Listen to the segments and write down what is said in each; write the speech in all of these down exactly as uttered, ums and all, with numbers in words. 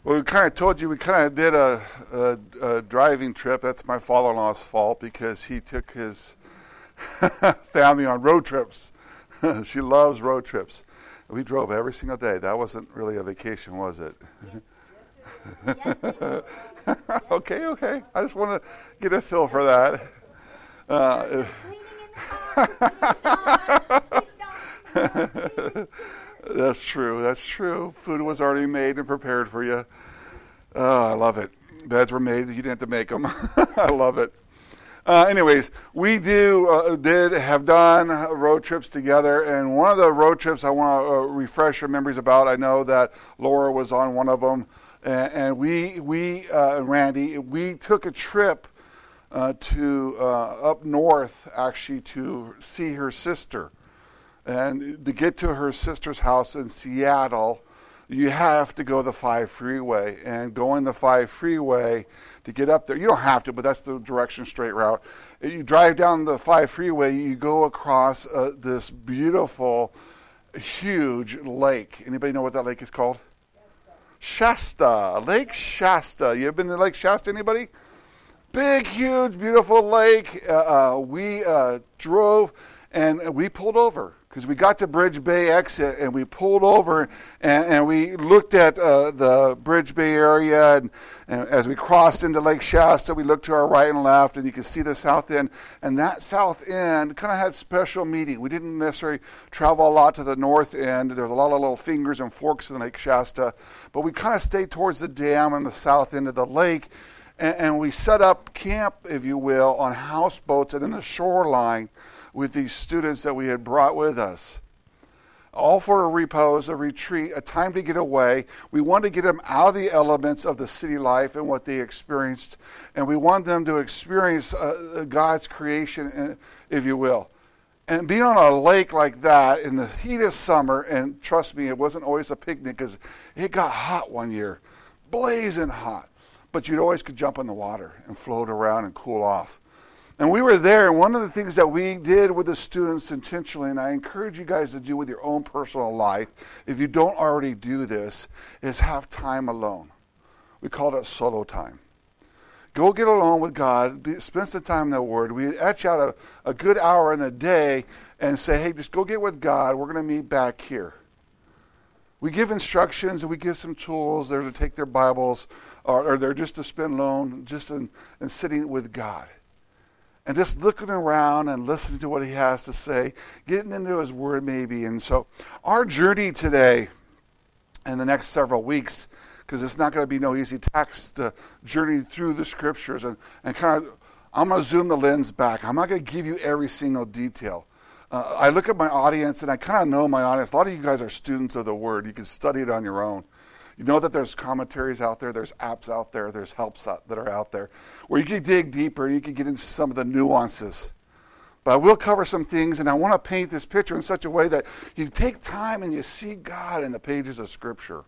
Well, we kind of told you we kind of did a, a, a driving trip. That's my father-in-law's fault because he took his family on road trips. She loves road trips. We drove every single day. That wasn't really a vacation, was it? Yes, yes, it was. okay, okay. I just want to get a feel for that. Uh, that's true. That's true. Food was already made and prepared for you. Oh, I love it. Beds were made. You didn't have to make them. I love it. Uh, anyways, we do uh, did have done road trips together, and one of the road trips I want to uh, refresh your memories about. I know that Laura was on one of them, and, and we we uh, Randy we took a trip uh, to uh, up north actually to see her sister, and to get to her sister's house in Seattle, you have to go the five freeway, and going the five freeway to get up there. You don't have to, but that's the direction straight route. You drive down the five freeway, you go across uh, this beautiful, huge lake. Anybody know what that lake is called? Shasta. Lake Shasta. You ever been to Lake Shasta, anybody? Big, huge, beautiful lake. Uh, uh, we uh, drove and we pulled over because we got to Bridge Bay exit and we pulled over and, and we looked at uh, the Bridge Bay area. And, and as we crossed into Lake Shasta, we looked to our right and left and you could see the south end. And that south end kind of had special meaning. We didn't necessarily travel a lot to the north end. There was a lot of little fingers and forks in Lake Shasta. But we kind of stayed towards the dam on the south end of the lake. And, and we set up camp, if you will, on houseboats and in the shoreline with these students that we had brought with us. All for a repose, a retreat, a time to get away. We wanted to get them out of the elements of the city life and what they experienced. And we wanted them to experience uh, God's creation, if you will. And being on a lake like that in the heat of summer, and trust me, it wasn't always a picnic because it got hot one year, blazing hot. But you'd always could jump in the water and float around and cool off. And we were there, and one of the things that we did with the students intentionally, and I encourage you guys to do with your own personal life, if you don't already do this, is have time alone. We called it solo time. Go get alone with God, be, spend some time in the Word. We etch out a, a good hour in the day and say, hey, just go get with God. We're going to meet back here. We give instructions and we give some tools. They're to take their Bibles, or, or they're just to spend alone, just in, in sitting with God. And just looking around and listening to what he has to say, getting into his word maybe. And so our journey today and the next several weeks, because it's not going to be no easy task to journey through the scriptures. And, and kind of, I'm going to zoom the lens back. I'm not going to give you every single detail. Uh, I look at my audience and I kind of know my audience. A lot of you guys are students of the word. You can study it on your own. You know that there's commentaries out there, there's apps out there, there's helps out, that are out there, where you can dig deeper, you can get into some of the nuances. But I will cover some things, and I want to paint this picture in such a way that you take time and you see God in the pages of Scripture.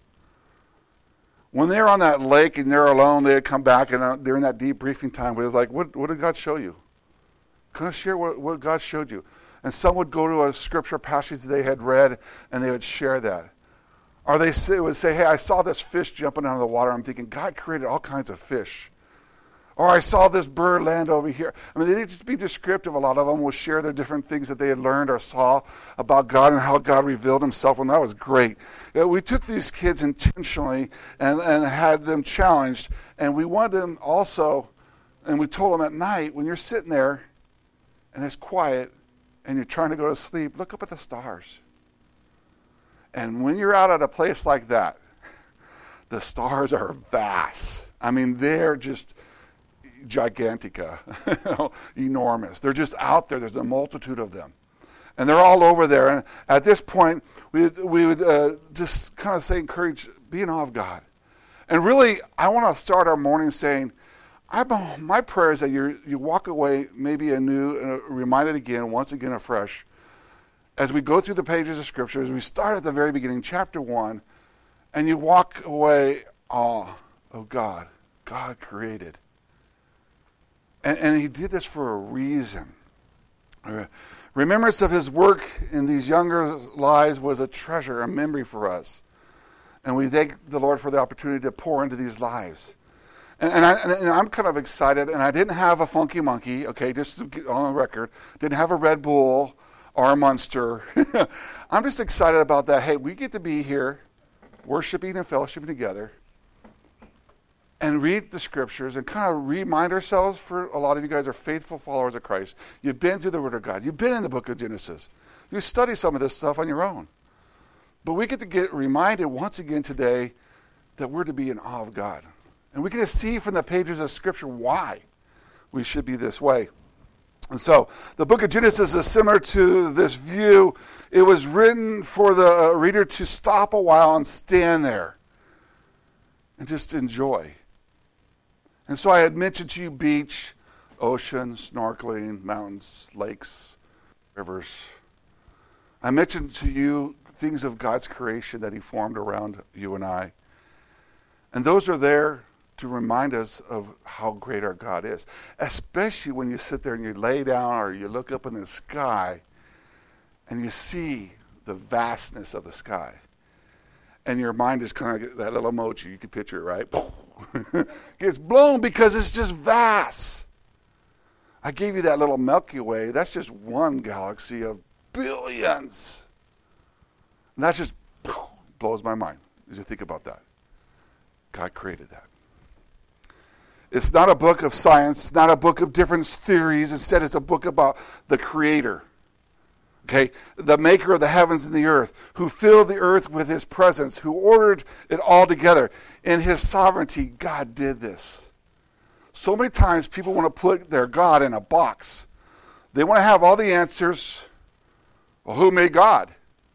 When they're on that lake and they're alone, they come back, and they're in that debriefing time where it's like, what, what did God show you? Kind of share what, what God showed you. And some would go to a Scripture passage they had read, and they would share that. Or they say, would say, hey, I saw this fish jumping out of the water. I'm thinking, God created all kinds of fish. Or I saw this bird land over here. I mean, they just be descriptive. A lot of them will share their different things that they had learned or saw about God and how God revealed himself. And that was great. You know, we took these kids intentionally and, and had them challenged. And we wanted them also, and we told them at night, when you're sitting there and it's quiet and you're trying to go to sleep, look up at the stars. And when you're out at a place like that, the stars are vast. I mean, they're just gigantica, you know, enormous. They're just out there. There's a multitude of them. And they're all over there. And at this point, we, we would uh, just kind of say, encourage, be in awe of God. And really, I want to start our morning saying, I, my prayer is that you you walk away maybe anew, uh, reminded again, once again afresh, as we go through the pages of Scripture, as we start at the very beginning, chapter one, and you walk away, awe of God. God created. And, and he did this for a reason. Uh, remembrance of his work in these younger lives was a treasure, a memory for us. And we thank the Lord for the opportunity to pour into these lives. And, and, I, and I'm kind of excited, and I didn't have a Funky Monkey, okay, just to get on the record. Didn't have a Red Bull or a Monster. I'm just excited about that. Hey, we get to be here worshiping and fellowshipping together and read the scriptures and kind of remind ourselves, for a lot of you guys are faithful followers of Christ. You've been through the Word of God. You've been in the book of Genesis. You study some of this stuff on your own. But we get to get reminded once again today that we're to be in awe of God. And we get to see from the pages of Scripture why we should be this way. And so the book of Genesis is similar to this view. It was written for the reader to stop a while and stand there and just enjoy. And so I had mentioned to you beach, ocean, snorkeling, mountains, lakes, rivers. I mentioned to you things of God's creation that he formed around you and I. And those are there to remind us of how great our God is. Especially when you sit there and you lay down or you look up in the sky and you see the vastness of the sky. And your mind is kind of that little emoji. You can picture it, right? Gets blown because it's just vast. I gave you that little Milky Way. That's just one galaxy of billions. And that just blows my mind as you think about that. God created that. It's not a book of science. It's not a book of different theories. Instead, it's a book about the Creator. Okay, the maker of the heavens and the earth, who filled the earth with his presence, who ordered it all together. In his sovereignty, God did this. So many times people want to put their God in a box. They want to have all the answers. Well, who made God?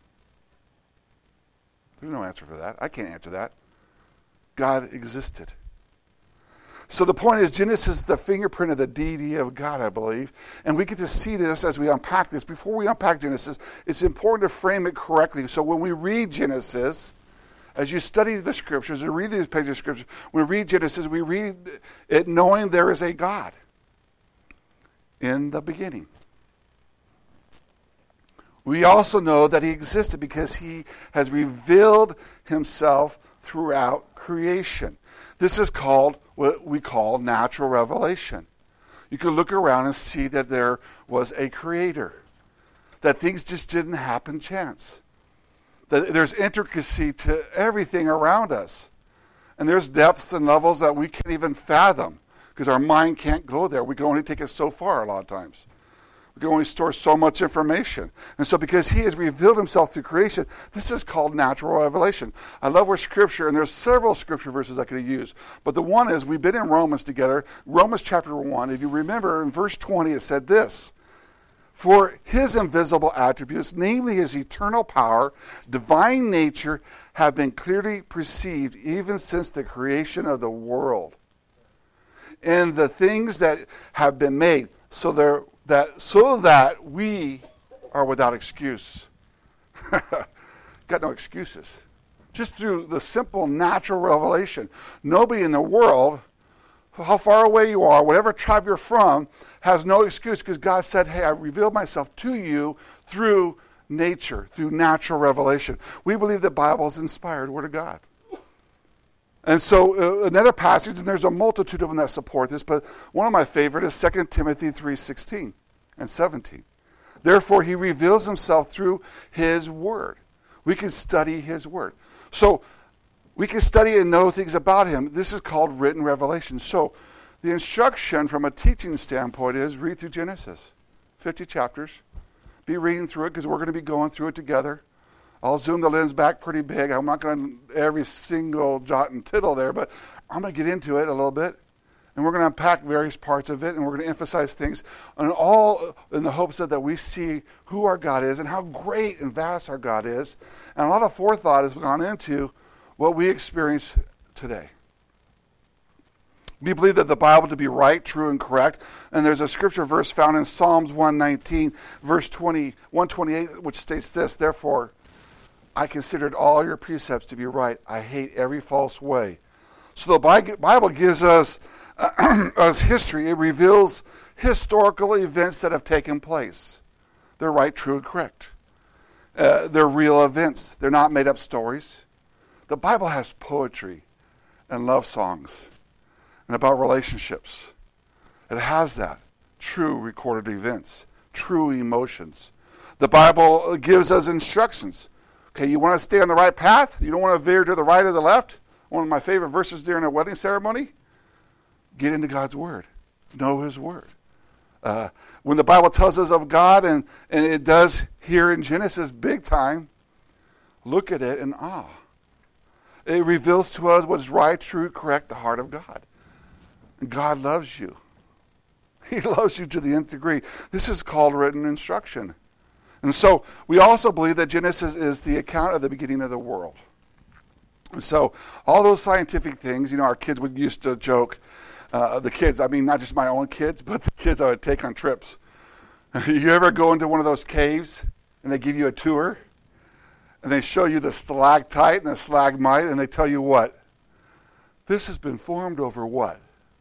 There's no answer for that. I can't answer that. God existed. So the point is, Genesis is the fingerprint of the deity of God, I believe. And we get to see this as we unpack this. Before we unpack Genesis, it's important to frame it correctly. So when we read Genesis, as you study the scriptures and read these pages of scripture, when we read Genesis, we read it knowing there is a God in the beginning. We also know that he existed because he has revealed himself throughout creation. This is called what we call natural revelation. You can look around and see that there was a creator, that things just didn't happen chance, that there's intricacy to everything around us, and there's depths and levels that we can't even fathom because our mind can't go there. We can only take it so far a lot of times. We can only store so much information. And so because he has revealed himself through creation, this is called natural revelation. I love where scripture, and there's several scripture verses I could use, but the one is, we've been in Romans together, Romans chapter one. If you remember in verse twenty, it said this: for his invisible attributes, namely his eternal power, divine nature, have been clearly perceived even since the creation of the world. And the things that have been made, so there That so that we are without excuse. Got no excuses. Just through the simple natural revelation. Nobody in the world, how far away you are, whatever tribe you're from, has no excuse, because God said, hey, I revealed myself to you through nature, through natural revelation. We believe the Bible is inspired Word of God. And so uh, another passage, and there's a multitude of them that support this, but one of my favorite is Second Timothy three sixteen and seventeen. Therefore, he reveals himself through his word. We can study his word. So we can study and know things about him. This is called written revelation. So the instruction from a teaching standpoint is read through Genesis, fifty chapters. Be reading through it because we're going to be going through it together. I'll zoom the lens back pretty big. I'm not going to every single jot and tittle there, but I'm going to get into it a little bit. And we're going to unpack various parts of it, and we're going to emphasize things, and all in the hopes that, that we see who our God is and how great and vast our God is. And a lot of forethought has gone into what we experience today. We believe that the Bible to be right, true, and correct. And there's a scripture verse found in Psalms one nineteen, verse twenty, one twenty-eight, which states this: therefore, I considered all your precepts to be right. I hate every false way. So the Bible gives us, uh, us history. It reveals historical events that have taken place. They're right, true, and correct. Uh, they're real events. They're not made up stories. The Bible has poetry and love songs and about relationships. It has that. True recorded events, true emotions. The Bible gives us instructions. Okay, you want to stay on the right path? You don't want to veer to the right or the left? One of my favorite verses during a wedding ceremony? Get into God's Word. Know His Word. Uh, when the Bible tells us of God, and, and it does here in Genesis big time, look at it in awe. It reveals to us what's right, true, correct, the heart of God. And God loves you. He loves you to the nth degree. This is called written instruction. And so we also believe that Genesis is the account of the beginning of the world. And so all those scientific things, you know, our kids would used to joke, uh, the kids, I mean, not just my own kids, but the kids I would take on trips. You ever go into one of those caves and they give you a tour and they show you the stalactite and the stalagmite and they tell you what? This has been formed over what?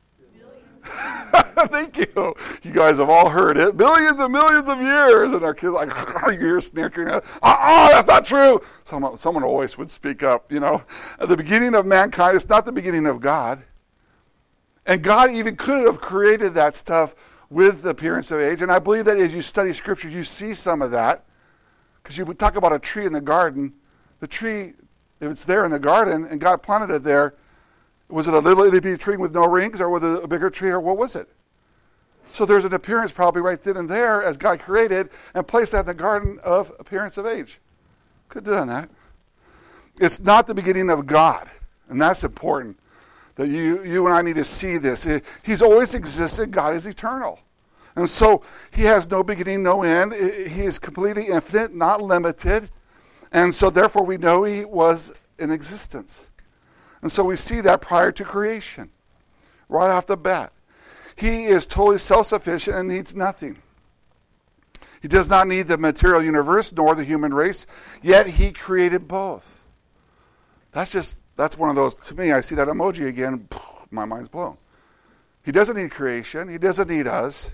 Thank you. You guys have all heard it. Billions and millions of years. And our kids like, you hear sneering. Uh-uh, that's not true. Someone, someone always would speak up, you know. At the beginning of mankind, it's not the beginning of God. And God even could have created that stuff with the appearance of age. And I believe that as you study Scripture, you see some of that. Because you would talk about a tree in the garden. The tree, if it's there in the garden and God planted it there, was it a little itty bitty tree with no rings, or was it a bigger tree, or what was it? So there's an appearance probably right then and there as God created and placed that in the garden of appearance of age. Could have done that. It's not the beginning of God, and that's important. That you, you and I need to see this. He's always existed. God is eternal. And so He has no beginning, no end. He is completely infinite, not limited. And so therefore we know He was in existence. And so we see that prior to creation, right off the bat. He is totally self-sufficient and needs nothing. He does not need the material universe nor the human race, yet He created both. That's just, that's one of those, to me, I see that emoji again, my mind's blown. He doesn't need creation. He doesn't need us.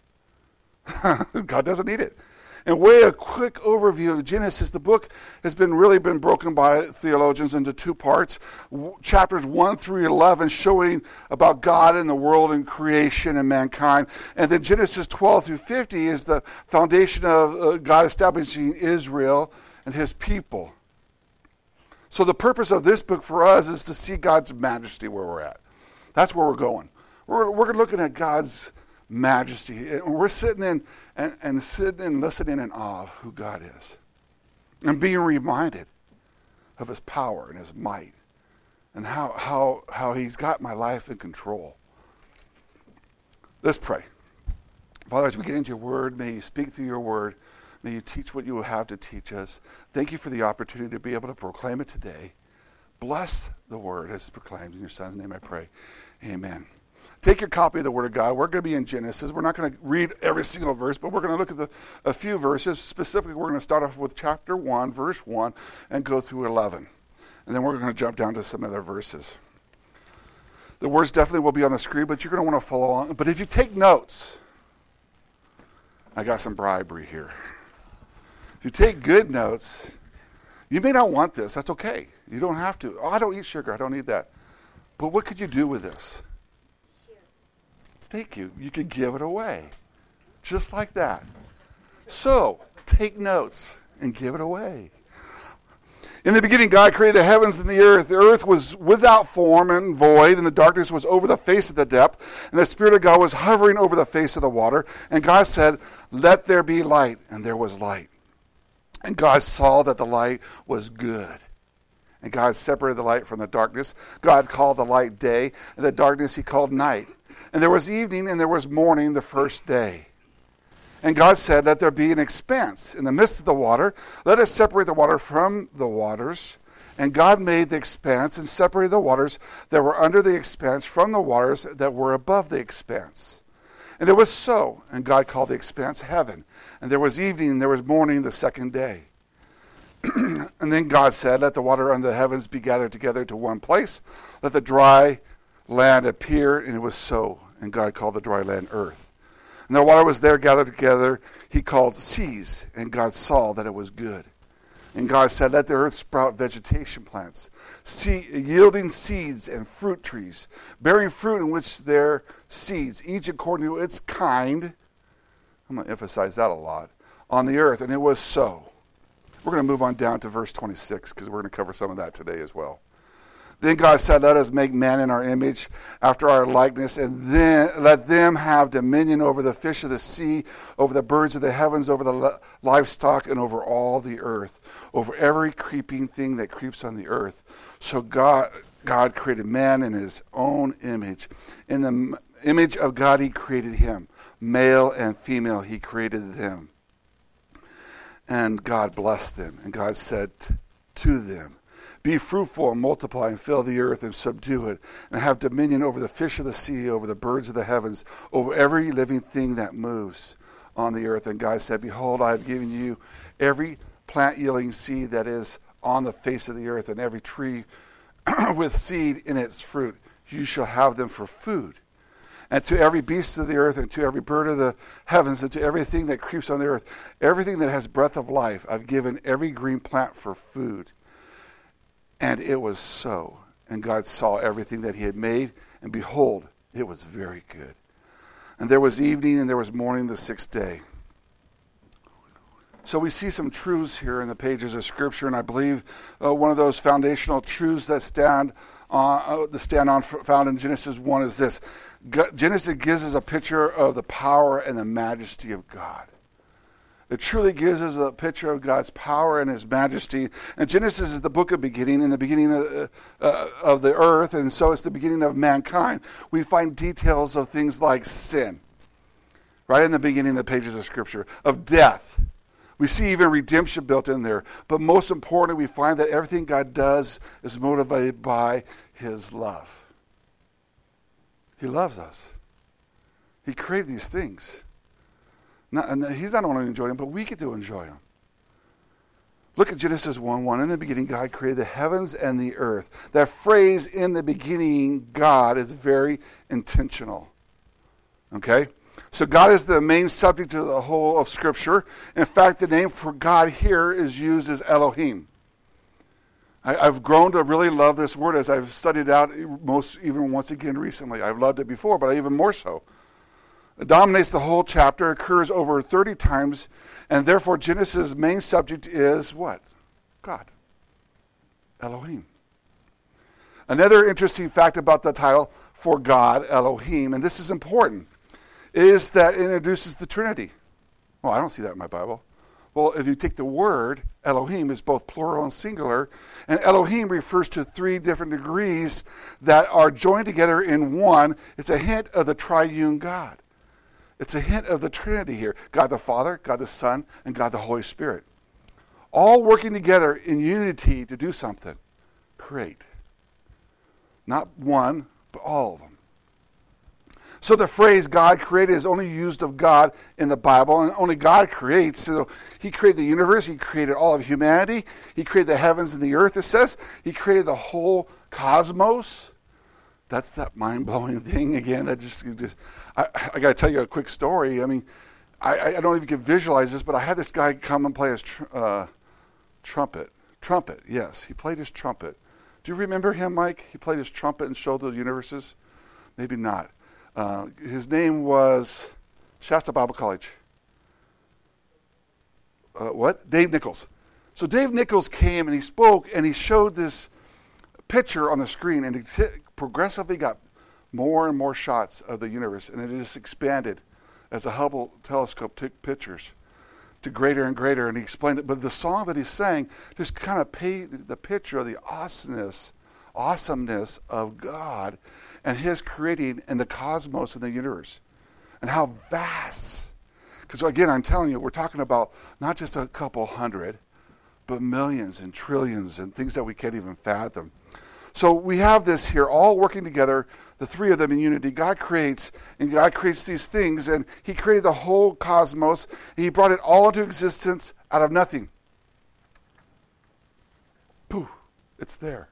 God doesn't need it. And way a quick overview of Genesis. The book has been really been broken by theologians into two parts. W- chapters one through eleven showing about God and the world and creation and mankind. And then Genesis twelve through fifty is the foundation of uh, God establishing Israel and His people. So the purpose of this book for us is to see God's majesty where we're at. That's where we're going. We're, we're looking at God's majesty. And we're sitting in and, and sitting and listening in awe of who God is. And being reminded of His power and His might. And how, how, how He's got my life in control. Let's pray. Father, as we get into your word, may you speak through your word. May you teach what you will have to teach us. Thank you for the opportunity to be able to proclaim it today. Bless the word as it's proclaimed. In your Son's name I pray. Amen. Take your copy of the Word of God. We're going to be in Genesis. We're not going to read every single verse, but we're going to look at the, a few verses. Specifically, we're going to start off with chapter one, verse one, and go through eleven. And then we're going to jump down to some other verses. The words definitely will be on the screen, but you're going to want to follow along. But if you take notes, I got some bribery here. If you take good notes, you may not want this. That's okay. You don't have to. Oh, I don't eat sugar. I don't need that. But what could you do with this? Thank you. You could give it away. Just like that. So, take notes and give it away. In the beginning, God created the heavens and the earth. The earth was without form and void, and the darkness was over the face of the depth, and the Spirit of God was hovering over the face of the water. And God said, "Let there be light," and there was light. And God saw that the light was good. And God separated the light from the darkness. God called the light day, and the darkness He called night. And there was evening and there was morning the first day. And God said, "Let there be an expanse in the midst of the water. Let us separate the water from the waters." And God made the expanse and separated the waters that were under the expanse from the waters that were above the expanse. And it was so. And God called the expanse heaven. And there was evening and there was morning the second day. And then God said, "Let the water under the heavens be gathered together to one place. Let the dry land appear," and it was so. And God called the dry land earth. And the water was there gathered together, He called seas, and God saw that it was good. And God said, let the earth sprout vegetation plants, seed, yielding seeds and fruit trees, bearing fruit in which their seeds, each according to its kind. I'm going to emphasize that a lot. On the earth, and it was so. We're going to move on down to verse twenty-six because we're going to cover some of that today as well. Then God said, let us make man in our image, after our likeness, and then let them have dominion over the fish of the sea, over the birds of the heavens, over the livestock, and over all the earth, over every creeping thing that creeps on the earth. So God, God created man in his own image. In the image of God he created him. Male and female he created them. And God blessed them. And God said to them, be fruitful and multiply and fill the earth and subdue it, and have dominion over the fish of the sea, over the birds of the heavens, over every living thing that moves on the earth. And God said, behold, I have given you every plant yielding seed that is on the face of the earth, and every tree with seed in its fruit. You shall have them for food. And to every beast of the earth, and to every bird of the heavens, and to everything that creeps on the earth, everything that has breath of life, I've given every green plant for food. And it was so. And God saw everything that he had made, and behold, it was very good. And there was evening, and there was morning the sixth day. So we see some truths here in the pages of Scripture, and I believe uh, one of those foundational truths that stand on, uh, that stand on found in Genesis one is this. God, Genesis gives us a picture of the power and the majesty of God. It truly gives us a picture of God's power and his majesty. And Genesis is the book of beginning, and the beginning of, uh, of the earth, and so it's the beginning of mankind. We find details of things like sin, right in the beginning of the pages of Scripture, of death. We see even redemption built in there. But most importantly, we find that everything God does is motivated by his love. He loves us. He created these things. Not, and he's not only enjoying them, but we get to enjoy them. Look at Genesis one one. In the beginning, God created the heavens and the earth. That phrase, in the beginning, God, is very intentional. Okay? So God is the main subject of the whole of Scripture. In fact, the name for God here is used as Elohim. I, I've grown to really love this word as I've studied it out most, even once again recently. I've loved it before, but even more so. It dominates the whole chapter, occurs over thirty times, and therefore Genesis' main subject is what? God. Elohim. Another interesting fact about the title for God, Elohim, and this is important, is that it introduces the Trinity. Well, I don't see that in my Bible. Well, if you take the word, Elohim is both plural and singular, and Elohim refers to three different degrees that are joined together in one. It's a hint of the triune God. It's a hint of the Trinity here. God the Father, God the Son, and God the Holy Spirit. All working together in unity to do something. Create. Not one, but all of them. So the phrase God created is only used of God in the Bible, and only God creates. So he created the universe. He created all of humanity. He created the heavens and the earth, it says. He created the whole cosmos. That's that mind-blowing thing again. That just, just I, I got to tell you a quick story. I mean, I, I don't know if you can visualize this, but I had this guy come and play his tr- uh, trumpet. Trumpet, yes. He played his trumpet. Do you remember him, Mike? He played his trumpet and showed the universes? Maybe not. Uh, his name was Shasta Bible College. Uh, what? Dave Nichols. So Dave Nichols came and he spoke and he showed this picture on the screen, and it t- progressively got more and more shots of the universe, and it just expanded as the Hubble telescope took pictures to greater and greater, and he explained it. But the song that he sang just kind of painted the picture of the awesomeness, awesomeness of God and his creating and the cosmos and the universe, and how vast. Because again, I'm telling you, we're talking about not just a couple hundred, but millions and trillions and things that we can't even fathom. So we have this here, all working together, the three of them in unity. God creates, and God creates these things, and he created the whole cosmos, and he brought it all into existence out of nothing. Poof, it's there.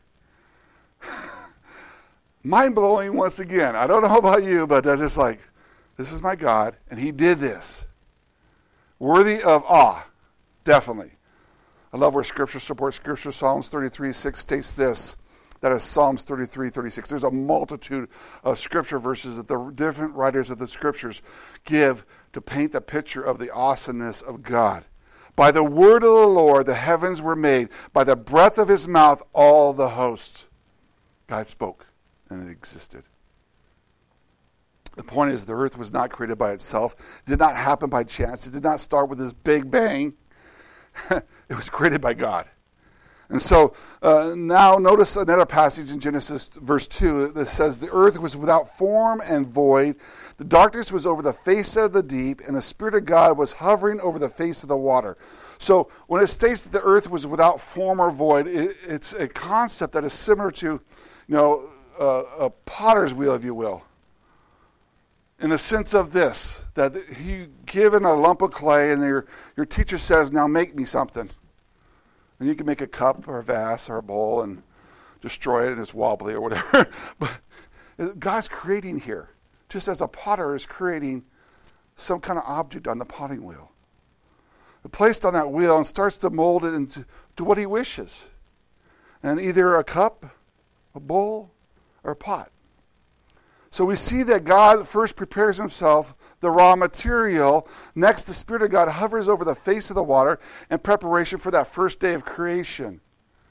Mind-blowing once again. I don't know about you, but that's just like, this is my God, and he did this. Worthy of awe, definitely. I love where Scripture supports Scripture. Psalms thirty-three six states this. That is Psalms thirty-three thirty-six. There's a multitude of Scripture verses that the different writers of the Scriptures give to paint the picture of the awesomeness of God. By the word of the Lord, the heavens were made. By the breath of his mouth, all the hosts. God spoke, and it existed. The point is, the earth was not created by itself. It did not happen by chance. It did not start with this big bang. It was created by God. And so uh, now notice another passage in Genesis verse two that says, the earth was without form and void. The darkness was over the face of the deep, and the Spirit of God was hovering over the face of the water. So when it states that the earth was without form or void, it, it's a concept that is similar to, you know, uh, a potter's wheel, if you will. In the sense of this, that you given a lump of clay and your, your teacher says, now make me something. And you can make a cup or a vase or a bowl and destroy it and it's wobbly or whatever. But God's creating here, just as a potter is creating some kind of object on the potting wheel. It's placed on that wheel and starts to mold it into to what he wishes. And either a cup, a bowl, or a pot. So we see that God first prepares himself, the raw material. Next, the Spirit of God hovers over the face of the water in preparation for that first day of creation.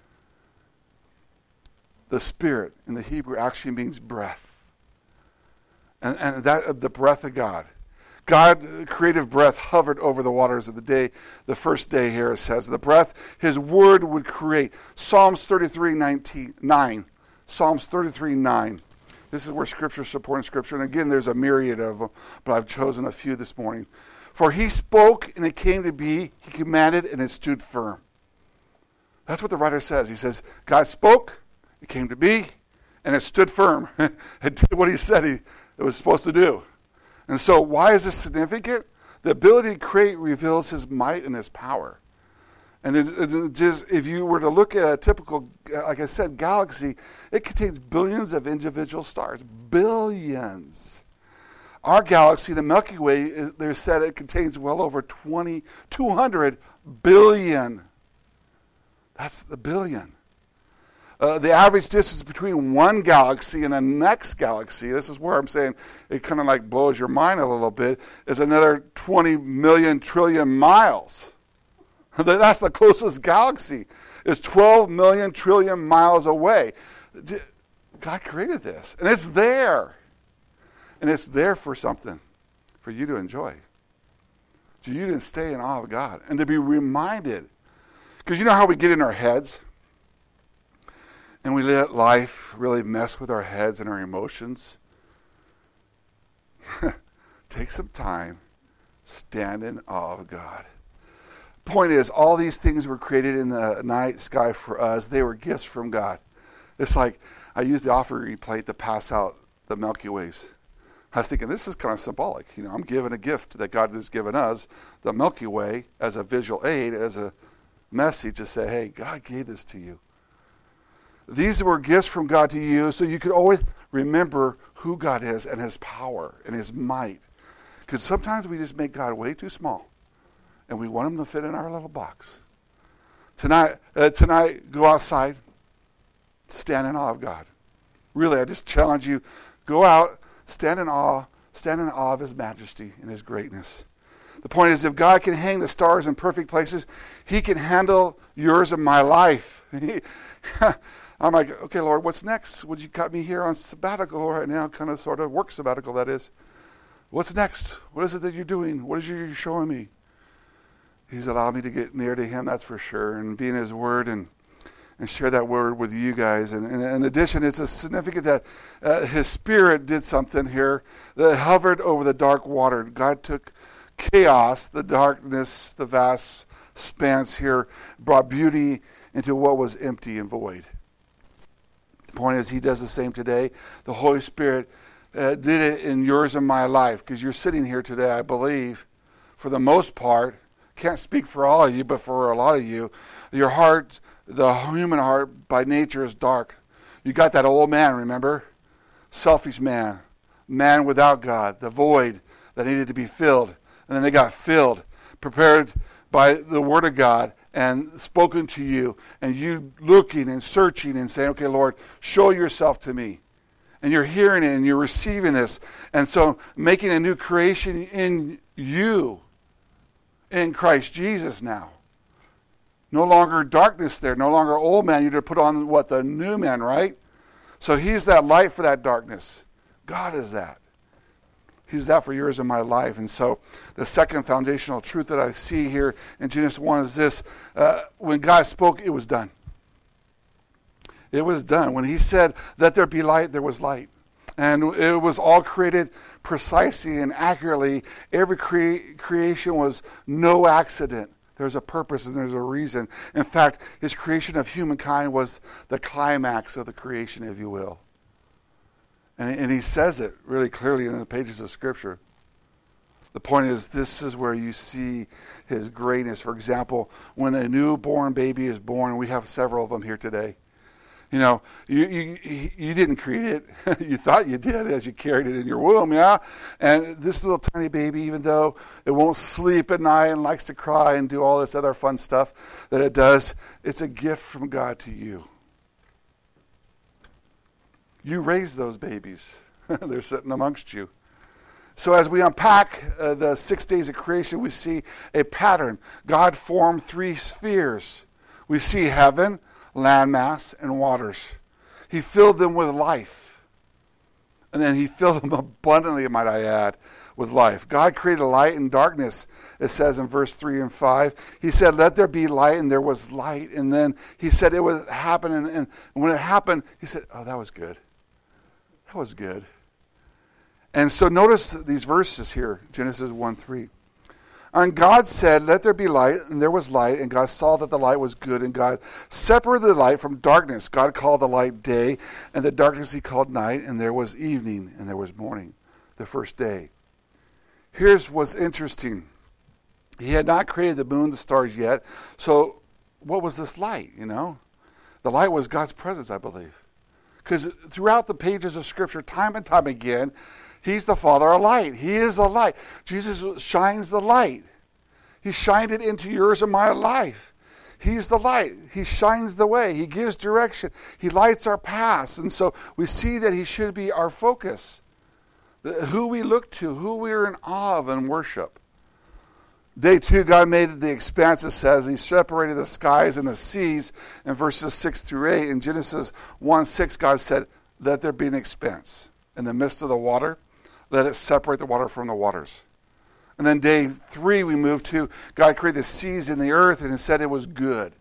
The Spirit in the Hebrew actually means breath. And, and that the breath of God. God, creative breath, hovered over the waters of the day. The first day here it says, the breath, his word would create. Psalms thirty-three nine. Psalms thirty-three nine. This is where Scripture is supporting Scripture. And again, there's a myriad of them, but I've chosen a few this morning. For he spoke, and it came to be. He commanded, and it stood firm. That's what the writer says. He says, God spoke, it came to be, and it stood firm. It did what he said he, it was supposed to do. And so why is this significant? The ability to create reveals his might and his power. And it, it just, if you were to look at a typical, like I said, galaxy, it contains billions of individual stars. Billions. Our galaxy, the Milky Way, they said it contains well over twenty, two hundred billion. That's the billion. Uh, the average distance between one galaxy and the next galaxy, this is where I'm saying it kind of like blows your mind a little bit, is another twenty million trillion miles. That's the closest galaxy. It's twelve million trillion miles away. God created this. And it's there. And it's there for something. For you to enjoy. For you to stay in awe of God. And to be reminded. Because you know how we get in our heads? And we let life really mess with our heads and our emotions? Take some time. Stand in awe of God. Point is, all these things were created in the night sky for us. They were gifts from God. It's like I used the offering plate to pass out the Milky Ways. I was thinking, this is kind of symbolic. You know, I'm giving a gift that God has given us, the Milky Way, as a visual aid, as a message to say, hey, God gave this to you. These were gifts from God to you, so you could always remember who God is and his power and his might. Because sometimes we just make God way too small. And we want him to fit in our little box. Tonight, uh, tonight, go outside, stand in awe of God. Really, I just challenge you, go out, stand in awe, stand in awe of his majesty and his greatness. The point is, if God can hang the stars in perfect places, he can handle yours and my life. I'm like, okay, Lord, what's next? Would you got me here on sabbatical right now, kind of sort of work sabbatical, that is. What's next? What is it that you're doing? What is it you're showing me? He's allowed me to get near to him, that's for sure, and be in his word and, and share that word with you guys. And, and in addition, it's a significant that uh, his Spirit did something here that hovered over the dark water. God took chaos, the darkness, the vast expanse here, brought beauty into what was empty and void. The point is, he does the same today. The Holy Spirit uh, did it in yours and my life, because you're sitting here today, I believe, for the most part. Can't speak for all of you, but for a lot of you, your heart, the human heart by nature is dark. You got that old man, remember? Selfish man, man without God, the void that needed to be filled. And then they got filled, prepared by the Word of God, and spoken to you, and you looking and searching and saying, okay, Lord, show yourself to me. And you're hearing it and you're receiving this. And so making a new creation in you, in Christ Jesus now. No longer darkness there, no longer old man. You're to put on what? The new man, right? So he's that light for that darkness. God is that. He's that for yours and my life. And so the second foundational truth that I see here in Genesis one is this. Uh, when God spoke, it was done. It was done. When he said, let there be light, there was light. And it was all created precisely and accurately. Every cre- creation was no accident. There's a purpose and there's a reason. In fact, his creation of humankind was the climax of the creation, if you will. And, and he says it really clearly in the pages of Scripture. The point is, this is where you see his greatness. For example, when a newborn baby is born, we have several of them here today. You know, you you, you didn't create it. You thought you did as you carried it in your womb, yeah? And this little tiny baby, even though it won't sleep at night and likes to cry and do all this other fun stuff that it does, it's a gift from God to you. You raised those babies. They're sitting amongst you. So as we unpack uh, the six days of creation, we see a pattern. God formed three spheres. We see heaven, landmass, and waters. He filled them with life. And then he filled them abundantly, might I add, with life. God created light and darkness, it says in verse three and five. He said, let there be light, and there was light. And then he said it would happen. And, and when it happened, he said, oh, that was good. That was good. And so notice these verses here, Genesis one three. And God said, let there be light, and there was light, and God saw that the light was good, and God separated the light from darkness. God called the light day, and the darkness he called night, and there was evening, and there was morning, the first day. Here's what's interesting. He had not created the moon, the stars yet, so what was this light, you know? The light was God's presence, I believe. Because throughout the pages of Scripture, time and time again, he's the Father of light. He is the light. Jesus shines the light. He shined it into yours and my life. He's the light. He shines the way. He gives direction. He lights our paths. And so we see that he should be our focus. Who we look to, who we're in awe of and worship. Day two, God made the expanse, it says. He separated the skies and the seas in verses six through eight. In Genesis one six, God said, let there be an expanse in the midst of the water. Let it separate the water from the waters. And then day three, we move to God created the seas and the earth, and it said it was good.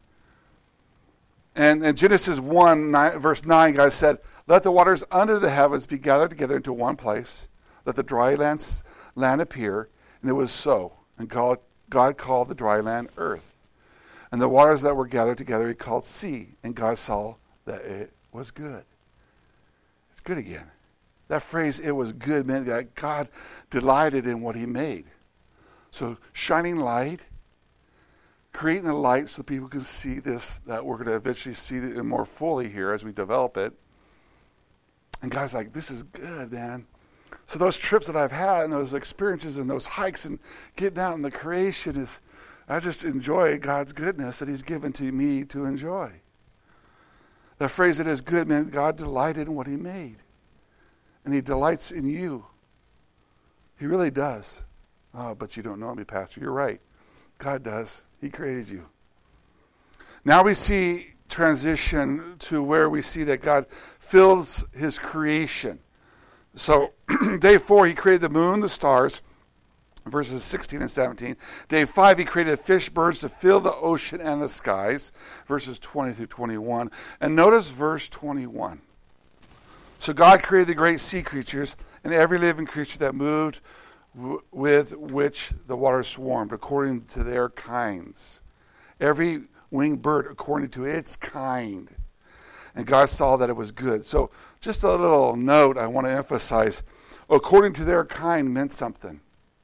And in Genesis one, nine, verse nine, God said, let the waters under the heavens be gathered together into one place. Let the dry lands, land appear. And it was so. And God, God called the dry land earth. And the waters that were gathered together he called sea. And God saw that it was good. It's good again. That phrase, it was good, meant that God delighted in what he made. So shining light, creating the light so people can see this, that we're going to eventually see it more fully here as we develop it. And God's like, this is good, man. So those trips that I've had and those experiences and those hikes and getting out in the creation is, I just enjoy God's goodness that he's given to me to enjoy. The phrase, it is good, meant God delighted in what he made. And he delights in you. He really does. Oh, but you don't know me, Pastor. You're right. God does. He created you. Now we see transition to where we see that God fills his creation. So day four, he created the moon, the stars, verses sixteen and seventeen. Day five, he created fish, birds to fill the ocean and the skies, verses twenty through twenty-one. And notice verse twenty-one. So God created the great sea creatures and every living creature that moved w- with which the waters swarmed, according to their kinds. Every winged bird according to its kind. And God saw that it was good. So just a little note I want to emphasize. According to their kind meant something.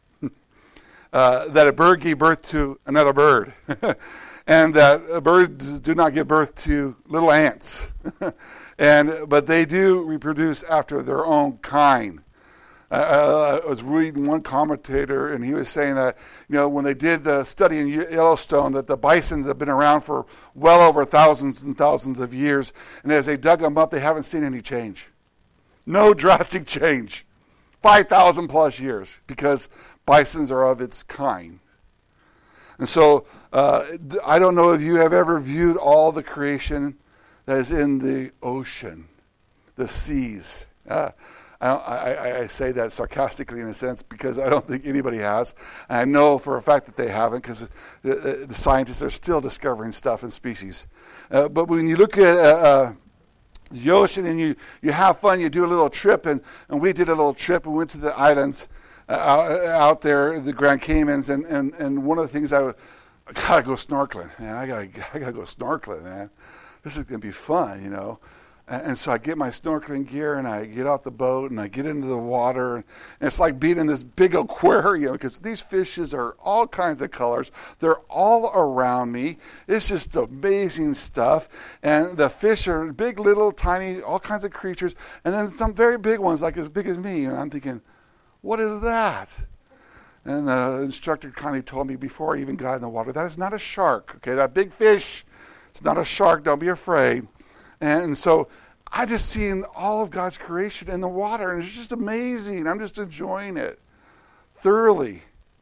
uh, that a bird gave birth to another bird. And that birds do not give birth to little ants. And but they do reproduce after their own kind. Uh, I was reading one commentator, and he was saying that, you know, when they did the study in Yellowstone, that the bisons have been around for well over thousands and thousands of years, and as they dug them up, they haven't seen any change. No drastic change. five thousand plus years, because bisons are of its kind. And so, uh, I don't know if you have ever viewed all the creation that is in the ocean, the seas. Uh, I, I, I say that sarcastically in a sense because I don't think anybody has. And I know for a fact that they haven't, because the, the scientists are still discovering stuff in species. Uh, but when you look at uh, uh, the ocean and you, you have fun, you do a little trip, and, and we did a little trip and went to the islands uh, out, out there, the Grand Caymans, and, and, and one of the things I, would, I gotta go snorkeling, man. I gotta I gotta go snorkeling, man. This is gonna be fun, you know. And so I get my snorkeling gear and I get out the boat and I get into the water. And it's like being in this big aquarium because these fishes are all kinds of colors. They're all around me. It's just amazing stuff. And the fish are big, little, tiny, all kinds of creatures. And then some very big ones like as big as me. And I'm thinking, what is that? And the instructor kind of told me before I even got in the water, that is not a shark. Okay, that big fish, it's not a shark. Don't be afraid. And so I just seen all of God's creation in the water, and it's just amazing. I'm just enjoying it thoroughly.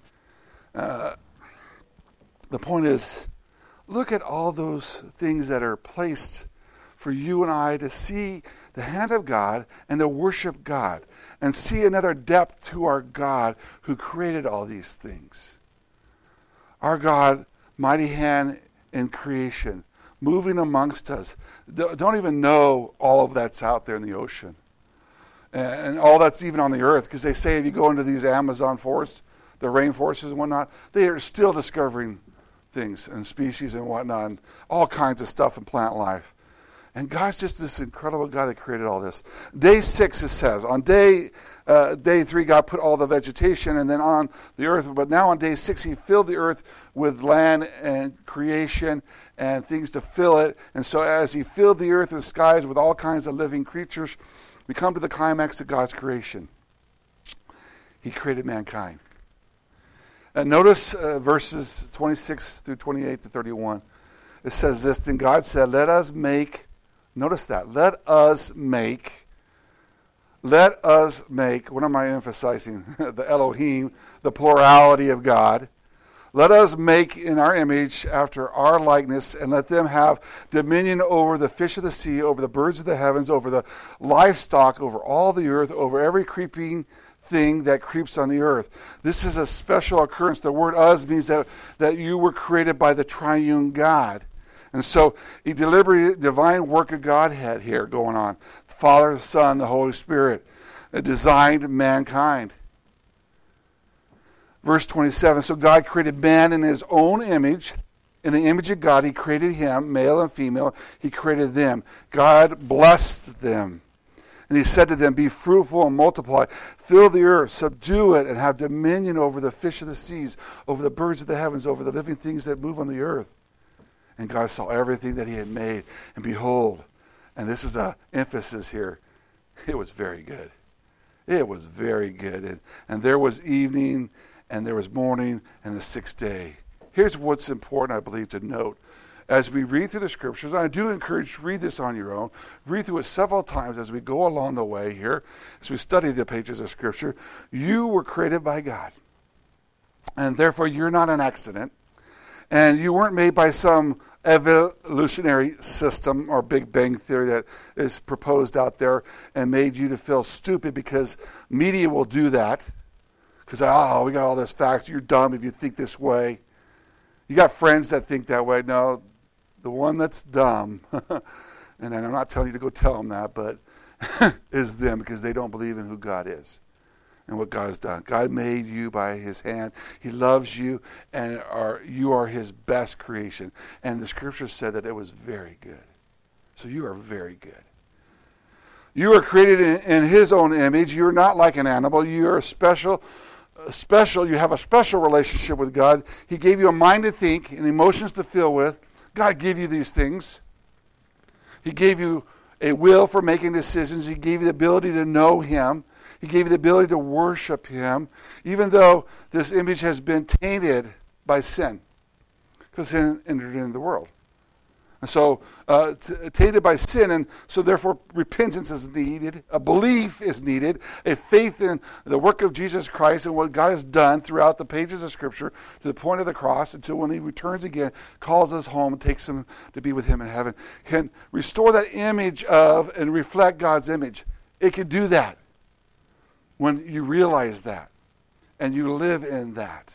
Uh, the point is, look at all those things that are placed for you and I to see the hand of God and to worship God and see another depth to our God who created all these things. Our God, mighty hand in creation, moving amongst us. Don't even know all of that's out there in the ocean. And all that's even on the earth. Because they say if you go into these Amazon forests, the rainforests and whatnot, they are still discovering things and species and whatnot, and all kinds of stuff in plant life. And God's just this incredible God that created all this. Day six, it says. On day uh, day three, God put all the vegetation and then on the earth. But now on day six, he filled the earth with land and creation and things to fill it. And so as he filled the earth and the skies with all kinds of living creatures, we come to the climax of God's creation. He created mankind. And notice uh, verses twenty-six through twenty-eight to thirty-one. It says this, then God said, let us make... Notice that. Let us make, let us make, what am I emphasizing? The Elohim, the plurality of God. Let us make in our image after our likeness, and let them have dominion over the fish of the sea, over the birds of the heavens, over the livestock, over all the earth, over every creeping thing that creeps on the earth. This is a special occurrence. The word us means that, that you were created by the triune God. And so a deliberate divine work of Godhead here going on. The Father, the Son, the Holy Spirit designed mankind. Verse twenty-seven, so God created man in his own image. In the image of God, he created him, male and female. He created them. God blessed them. And he said to them, be fruitful and multiply. Fill the earth, subdue it, and have dominion over the fish of the seas, over the birds of the heavens, over the living things that move on the earth. And God saw everything that he had made, and behold, and this is an emphasis here, it was very good. It was very good. And, and there was evening, and there was morning, and the sixth day. Here's what's important, I believe, to note. As we read through the scriptures, I do encourage you to read this on your own. Read through it several times as we go along the way here, as we study the pages of Scripture. You were created by God. And therefore, you're not an accident. And you weren't made by some evolutionary system or Big Bang theory that is proposed out there and made you to feel stupid, because media will do that. Because, oh, we got all this facts. You're dumb if you think this way. You got friends that think that way. No, the one that's dumb, and I'm not telling you to go tell them that, but is them, because they don't believe in who God is and what God has done. God made you by his hand. He loves you, and are, you are his best creation. And the scripture said that it was very good. So you are very good. You are created in, in his own image. You're not like an animal. You are special. Special. You have a special relationship with God. He gave you a mind to think and emotions to feel with. God gave you these things. He gave you a will for making decisions. He gave you the ability to know him. He gave you the ability to worship him, even though this image has been tainted by sin, because sin entered into the world. And so, uh, t- tainted by sin, and so therefore repentance is needed, a belief is needed, a faith in the work of Jesus Christ and what God has done throughout the pages of Scripture to the point of the cross until when he returns again, calls us home, and takes them to be with him in heaven, can restore that image of and reflect God's image. It can do that when you realize that and you live in that.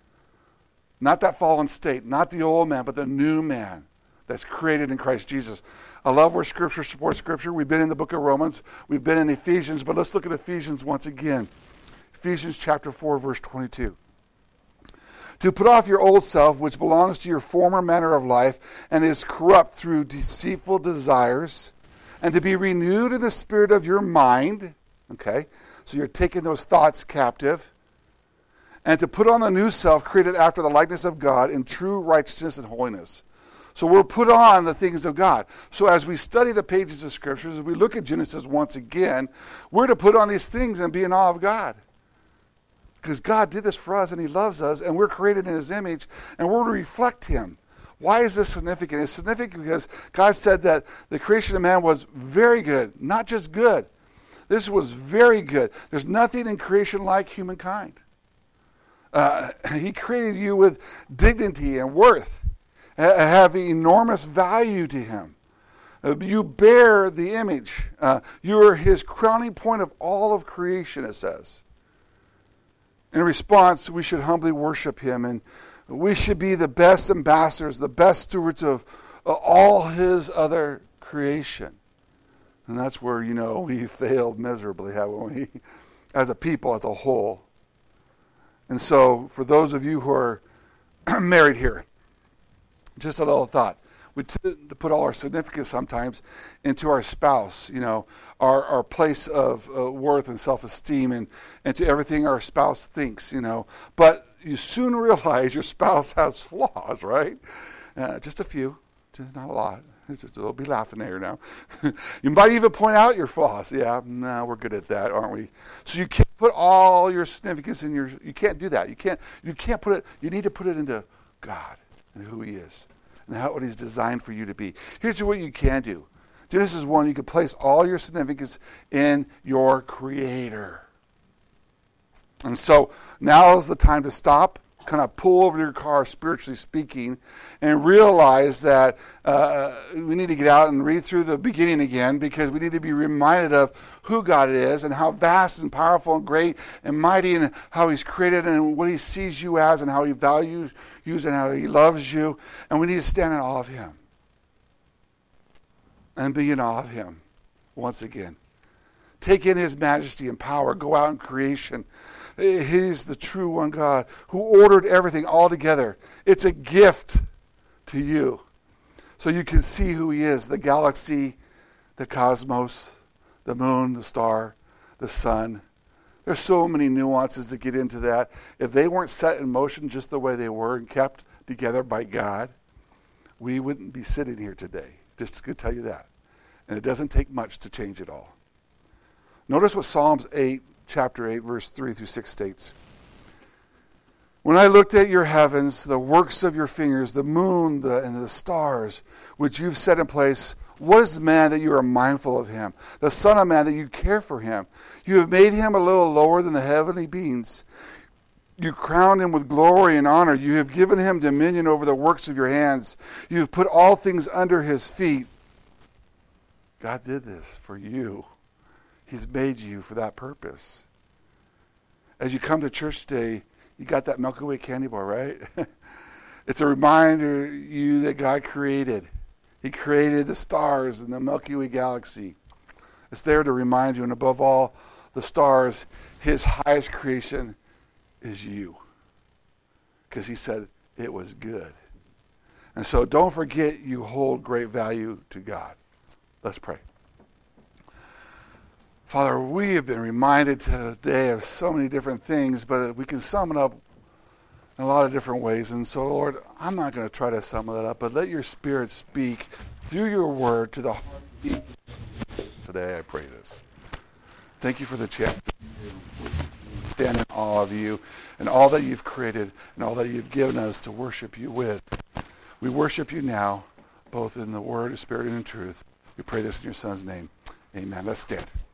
Not that fallen state, not the old man, but the new man that's created in Christ Jesus. I love where Scripture supports Scripture. We've been in the book of Romans. We've been in Ephesians, but let's look at Ephesians once again. Ephesians chapter four, verse twenty-two. To put off your old self, which belongs to your former manner of life, and is corrupt through deceitful desires, and to be renewed in the spirit of your mind. Okay, so you're taking those thoughts captive. And to put on the new self, created after the likeness of God in true righteousness and holiness. So we're put on the things of God. So as we study the pages of Scriptures, as we look at Genesis once again, we're to put on these things and be in awe of God. Because God did this for us and he loves us and we're created in his image and we're to reflect him. Why is this significant? It's significant because God said that the creation of man was very good, not just good. This was very good. There's nothing in creation like humankind. Uh, he created you with dignity and worth. Have enormous value to him. Uh, you bear the image. Uh, you are his crowning point of all of creation, it says. In response, we should humbly worship him, and we should be the best ambassadors, the best stewards of uh, all his other creation. And that's where, you know, we failed miserably, haven't we? As a people, as a whole. And so, for those of you who are married here, just a little thought. We tend to put all our significance sometimes into our spouse, you know, our, our place of uh, worth and self-esteem and, and to everything our spouse thinks, you know. But you soon realize your spouse has flaws, right? Uh, just a few, just not a lot. It's just, they'll be laughing there now. You might even point out your flaws. Yeah, no, we're good at that, aren't we? So you can't put all your significance in your, you can't do that. You can't, you can't put it, you need to put it into God and who he is and how what he's designed for you to be. Here's what you can do. Genesis one, you can place all your significance in your Creator. And so now is the time to stop, kind of pull over your car, spiritually speaking, and realize that uh, we need to get out and read through the beginning again because we need to be reminded of who God is and how vast and powerful and great and mighty and how he's created and what he sees you as and how he values you and how he loves you. And we need to stand in awe of him and be in awe of him once again. Take in his majesty and power. Go out in creation. He's the true one God who ordered everything all together. It's a gift to you. So you can see who he is. The galaxy, the cosmos, the moon, the star, the sun. There's so many nuances to get into that. If they weren't set in motion just the way they were and kept together by God, we wouldn't be sitting here today. Just to tell you that. And it doesn't take much to change it all. Notice what Psalms eight, chapter eight, verse three through six states. When I looked at your heavens, the works of your fingers, the moon the, and the stars, which you've set in place, what is man that you are mindful of him? The son of man that you care for him? You have made him a little lower than the heavenly beings. You crowned him with glory and honor. You have given him dominion over the works of your hands. You have put all things under his feet. God did this for you. He's made you for that purpose. As you come to church today, you got that Milky Way candy bar, right? It's a reminder to you that God created. He created the stars and the Milky Way galaxy. It's there to remind you, and above all the stars, his highest creation is you. Because he said it was good. And so don't forget you hold great value to God. Let's pray. Father, we have been reminded today of so many different things, but we can sum it up in a lot of different ways. And so, Lord, I'm not going to try to sum that up, but let your Spirit speak through your word to the heart of today. I pray this. Thank you for the chance. Stand in awe of you and all that you've created and all that you've given us to worship you with. We worship you now, both in the word, the spirit, and in truth. We pray this in your Son's name. Amen. Let's stand.